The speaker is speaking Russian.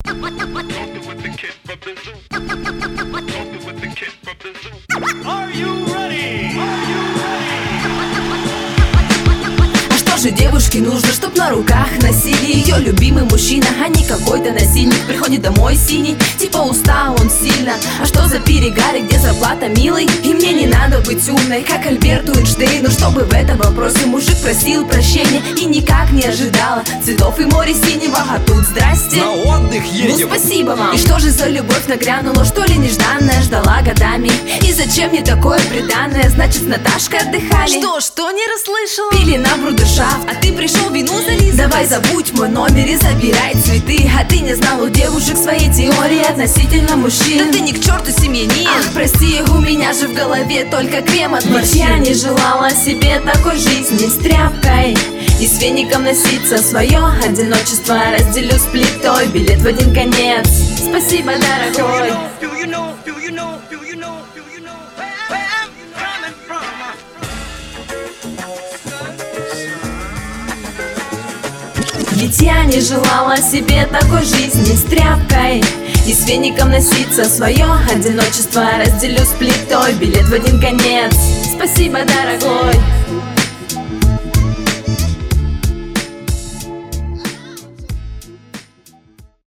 Are you ready? Are you А что же девушке нужно, чтоб на руках носили ее любимый мужчина, а не какой-то насильник? Приходит домой синий, типа устал он сильно. А что за перегары, где зарплата, милый? И мне не надо быть умной, как Альберту Эйнштейну, чтобы в этом вопросе мужик просил прощения. И никак не ожидала цветов и море синего, а тут здрасте, на отдых едем. Ну спасибо вам. И что же за любовь нагрянула, что ли нежданная, ждала годами? И зачем мне такое преданное? Значит, с Наташкой отдыхали. Что не расслышала? Пили на брудершафт, а ты пришел вину залить. Давай забудь мой номер и забирай цветы. А ты не знал у девушек своей теории относительно мужчин. Да ты ни к черту семьянин. Ах, прости, у меня же в голове только крем от морщин. Я не желала себе такой жизни с тряпкой и с веником носиться. Свое одиночество разделю с плитой, билет в один конец. Спасибо, дорогой. Ведь я не желала себе такой жизни с тряпкой и с веником носиться. Свое одиночество разделю с плитой, билет в один конец. Спасибо, дорогой.